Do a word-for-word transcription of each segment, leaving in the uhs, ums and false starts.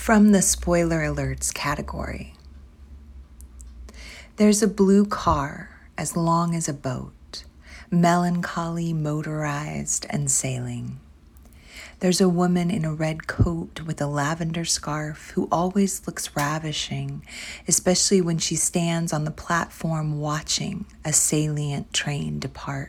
From the spoiler alerts category. There's a blue car as long as a boat, melancholy, motorized, and sailing. There's a woman in a red coat with a lavender scarf who always looks ravishing, especially when she stands on the platform watching a salient train depart.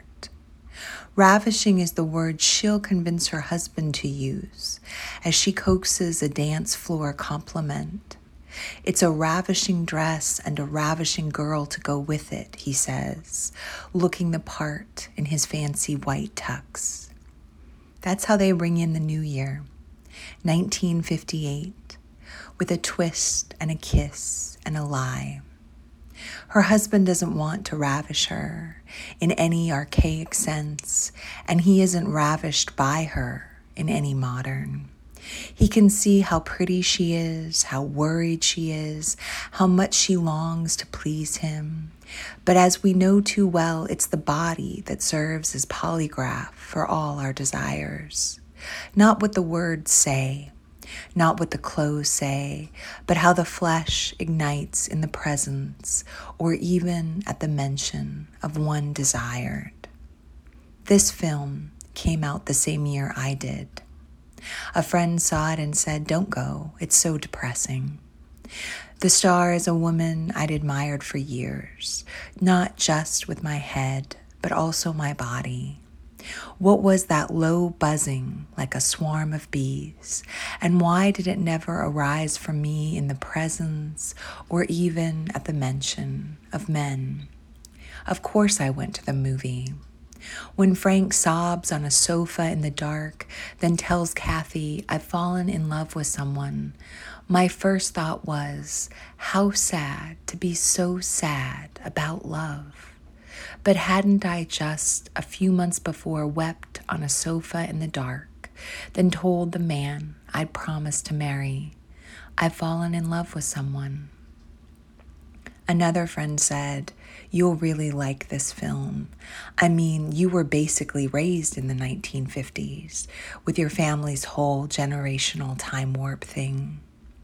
Ravishing is the word she'll convince her husband to use as she coaxes a dance floor compliment. It's a ravishing dress and a ravishing girl to go with it, he says, looking the part in his fancy white tux. That's how they ring in the new year, nineteen fifty-eight, with a twist and a kiss and a lie. Her husband doesn't want to ravish her in any archaic sense, and he isn't ravished by her in any modern. He can see how pretty she is, how worried she is, how much she longs to please him. But as we know too well, it's the body that serves as polygraph for all our desires. Not what the words say, not what the clothes say, but how the flesh ignites in the presence or even at the mention of one desired. This film came out the same year I did. A friend saw it and said, "Don't go, it's so depressing." The star is a woman I'd admired for years, not just with my head, but also my body. What was that low buzzing like a swarm of bees, and why did it never arise from me in the presence or even at the mention of men? Of course I went to the movie. When Frank sobs on a sofa in the dark, then tells Kathy, "I've fallen in love with someone," my first thought was, how sad to be so sad about love. But hadn't I just a few months before wept on a sofa in the dark, then told the man I'd promised to marry, "I've fallen in love with someone"? Another friend said, "You'll really like this film. I mean, you were basically raised in the nineteen fifties with your family's whole generational time warp thing."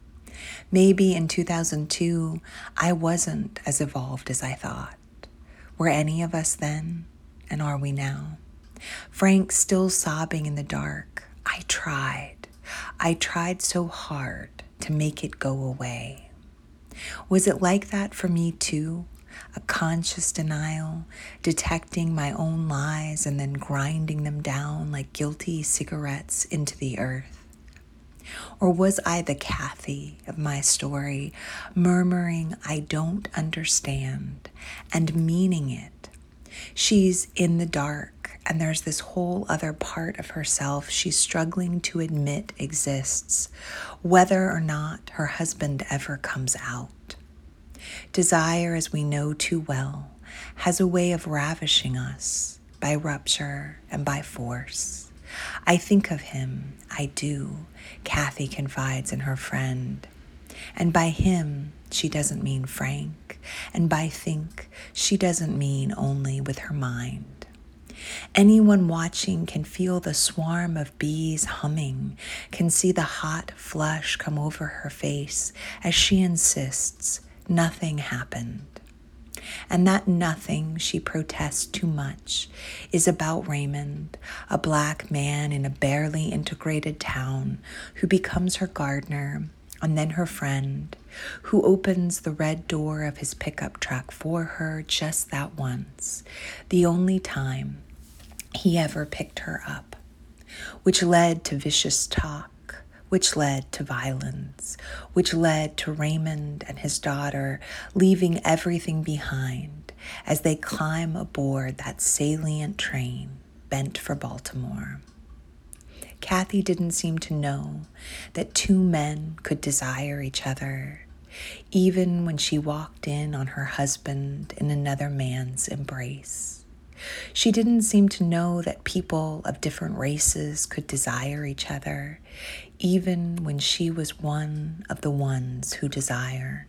Maybe in two thousand two, I wasn't as evolved as I thought. Were any of us then, and are we now? Frank still sobbing in the dark. I tried. I tried so hard to make it go away. Was it like that for me too? A conscious denial, detecting my own lies and then grinding them down like guilty cigarettes into the earth? Or was I the Kathy of my story, murmuring, "I don't understand," and meaning it? She's in the dark, and there's this whole other part of herself she's struggling to admit exists, whether or not her husband ever comes out. Desire, as we know too well, has a way of ravishing us by rupture and by force. I think of him, I do, Kathy confides in her friend. And by him, she doesn't mean Frank. And by think, she doesn't mean only with her mind. Anyone watching can feel the swarm of bees humming, can see the hot flush come over her face as she insists nothing happened. And that nothing, she protests too much, is about Raymond, a black man in a barely integrated town who becomes her gardener and then her friend, who opens the red door of his pickup truck for her just that once, the only time he ever picked her up, which led to vicious talk, which led to violence, which led to Raymond and his daughter leaving everything behind as they climb aboard that salient train bent for Baltimore. Kathy didn't seem to know that two men could desire each other, even when she walked in on her husband in another man's embrace. She didn't seem to know that people of different races could desire each other, even when she was one of the ones who desired.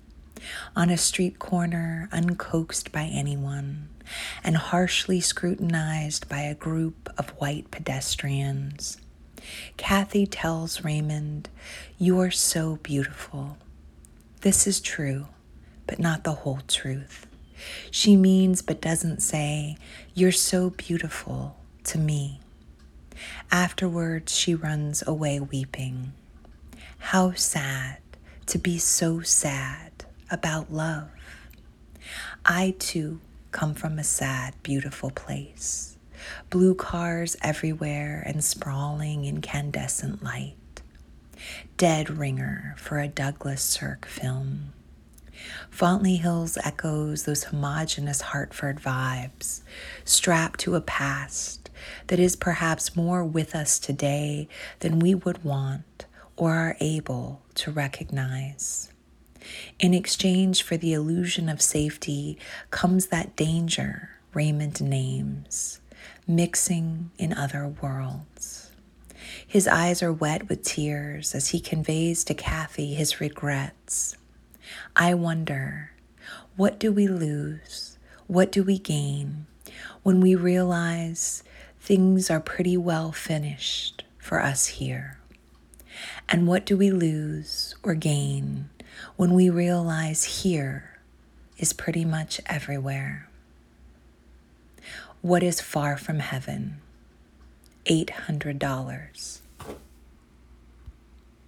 On a street corner, uncoaxed by anyone, and harshly scrutinized by a group of white pedestrians, Kathy tells Raymond, "You are so beautiful." This is true, but not the whole truth. She means but doesn't say, "You're so beautiful" to me. Afterwards, she runs away weeping. How sad to be so sad about love. I too come from a sad, beautiful place. Blue cars everywhere and sprawling incandescent light. Dead ringer for a Douglas Sirk film. Fontley Hills echoes those homogeneous Hartford vibes, strapped to a past that is perhaps more with us today than we would want or are able to recognize. In exchange for the illusion of safety comes that danger Raymond names, mixing in other worlds. His eyes are wet with tears as he conveys to Kathy his regrets. I wonder, what do we lose, what do we gain when we realize things are pretty well finished for us here? And what do we lose or gain when we realize here is pretty much everywhere? What is far from heaven? eight hundred dollars.